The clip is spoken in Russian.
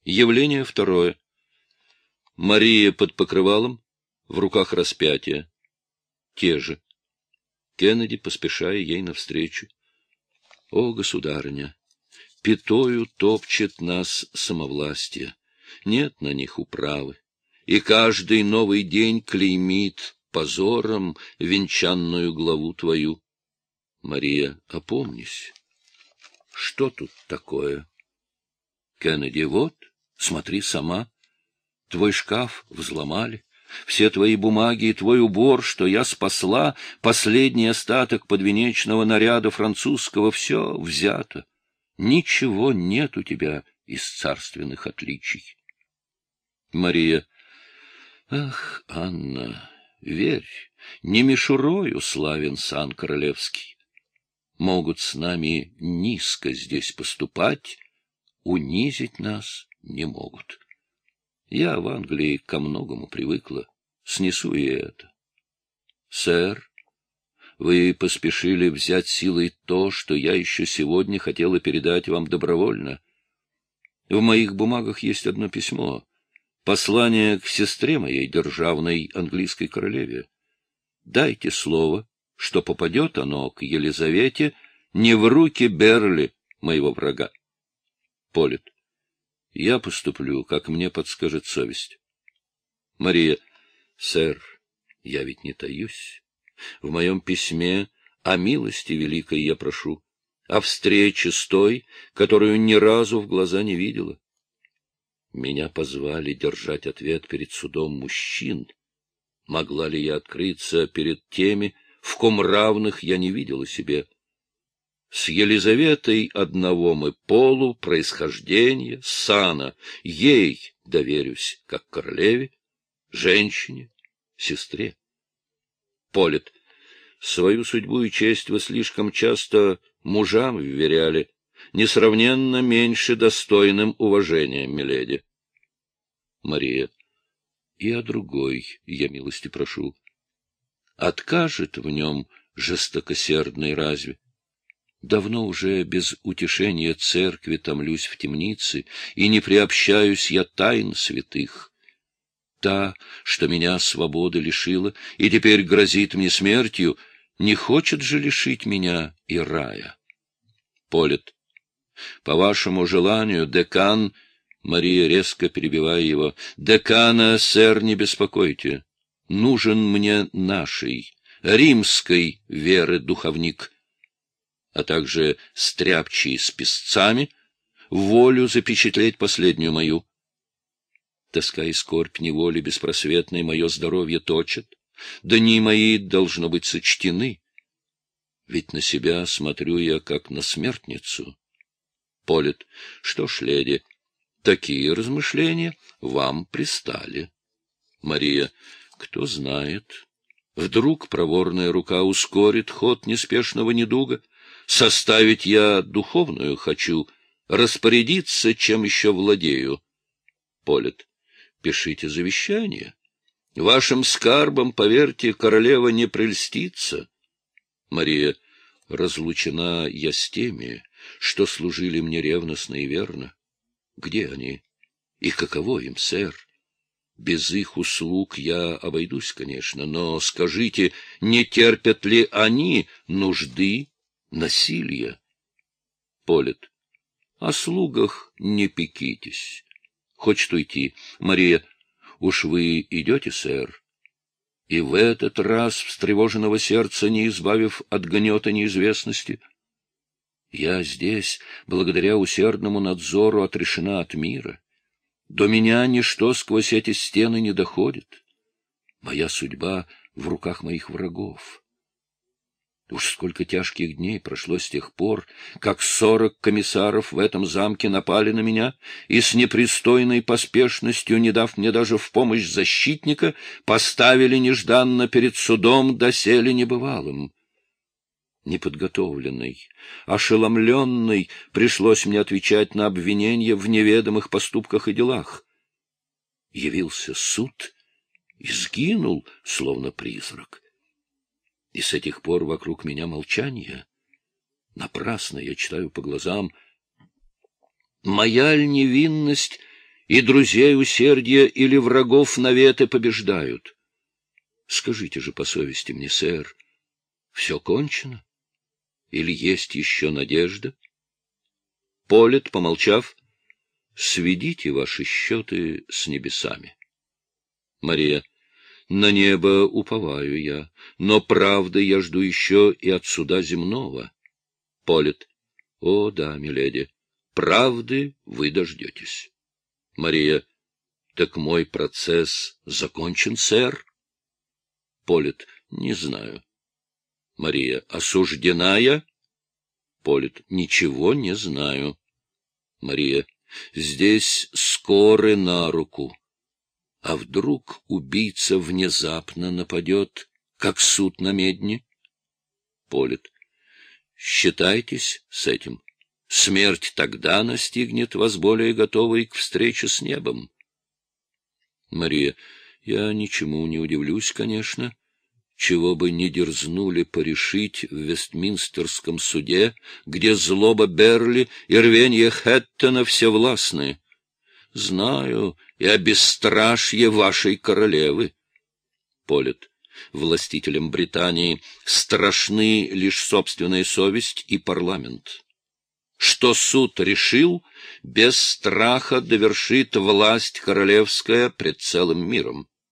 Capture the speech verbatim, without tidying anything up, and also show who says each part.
Speaker 1: Явление второе. Мария под покрывалом, в руках распятие. Те же. Кеннеди, поспешая ей навстречу. О, государыня! Пятою топчет нас самовластие. Нет на них управы. И каждый новый день клеймит позором венчанную главу твою. Мария, опомнись. Что тут такое? Кеннеди, вот, смотри сама. Твой шкаф взломали. Все твои бумаги и твой убор, что я спасла, последний остаток подвенечного наряда французского, все взято. Ничего нет у тебя из царственных отличий. Мария. Ах, Анна, верь, не мишурою славен сан королевский. Могут с нами низко здесь поступать, унизить нас не могут. Я в Англии ко многому привыкла, снесу и это. Сэр, вы поспешили взять силой то, что я еще сегодня хотела передать вам добровольно. В моих бумагах есть одно письмо, послание к сестре моей державной английской королеве. Дайте слово, что попадет оно к Елизавете не в руки Берли, моего врага. Полет. Я поступлю, как мне подскажет совесть. Мария. Сэр, я ведь не таюсь. В моем письме о милости великой я прошу, о встрече с той, которую ни разу в глаза не видела. Меня позвали держать ответ перед судом мужчин. Могла ли я открыться перед теми, в ком равных я не видела себе? С Елизаветой одного мы полу, происхождения, сана. Ей доверюсь, как королеве, женщине, сестре. Полет. Свою судьбу и честь вы слишком часто мужам вверяли, несравненно меньше достойным уважения, миледи. Мария. И о другой я милости прошу. Откажет в нем жестокосердный разве? Давно уже без утешения церкви томлюсь в темнице, и не приобщаюсь я тайн святых. Та, что меня свободы лишила и теперь грозит мне смертью, не хочет же лишить меня и рая. Полет. По вашему желанию, декан... Мария, резко перебивая его. Декана, сэр, не беспокойте. Нужен мне нашей, римской веры духовник, а также стряпчий с песцами, волю запечатлеть последнюю мою. Тоска и скорбь неволи беспросветной мое здоровье точат, дни мои должно быть сочтены. Ведь на себя смотрю я, как на смертницу. Полет. Что ж, леди, такие размышления вам пристали. Мария. Кто знает, вдруг проворная рука ускорит ход неспешного недуга. Составить я духовную хочу, распорядиться, чем еще владею. Полет. Пишите завещание. Вашим скарбом, поверьте, королева не прельстится. Мария. Разлучена я с теми, что служили мне ревностно и верно. Где они? И каково им, сэр? Без их услуг я обойдусь, конечно, но скажите, не терпят ли они нужды, насилия? Полет. О слугах не пекитесь. Хочет уйти. Мария. Уж вы идете, сэр? И в этот раз встревоженного сердца, не избавив от гнета неизвестности, я здесь, благодаря усердному надзору, отрешена от мира. До меня ничто сквозь эти стены не доходит. Моя судьба в руках моих врагов. Уж сколько тяжких дней прошло с тех пор, как сорок комиссаров в этом замке напали на меня и с непристойной поспешностью, не дав мне даже в помощь защитника, поставили нежданно перед судом доселе небывалым. Неподготовленный, ошеломленный, пришлось мне отвечать на обвинения в неведомых поступках и делах. Явился суд и сгинул, словно призрак. И с этих пор вокруг меня молчание. Напрасно я читаю по глазам. Моя ль невинность и друзей усердия или врагов наветы побеждают. Скажите же по совести мне, сэр, все кончено? Или есть еще надежда? Полет, помолчав, сведите ваши счеты с небесами. Мария. На небо уповаю я, но правды я жду еще и от суда земного. Полет. О, да, миледи, правды вы дождетесь. Мария. Так мой процесс закончен, сэр? Полет. Не знаю. Мария. Осуждена я? Полет. Ничего не знаю. Мария. Здесь скоры на руку. А вдруг убийца внезапно нападет, как суд на медне? Полет. Считайтесь с этим. Смерть тогда настигнет вас более готовой к встрече с небом. Мария. Я ничему не удивлюсь, конечно. Чего бы не дерзнули порешить в Вестминстерском суде, где злоба Берли и рвенье Хэттона всевластны. Знаю и о бесстрашье вашей королевы. Полет. Властителям Британии страшны лишь собственная совесть и парламент. Что суд решил, без страха довершит власть королевская пред целым миром.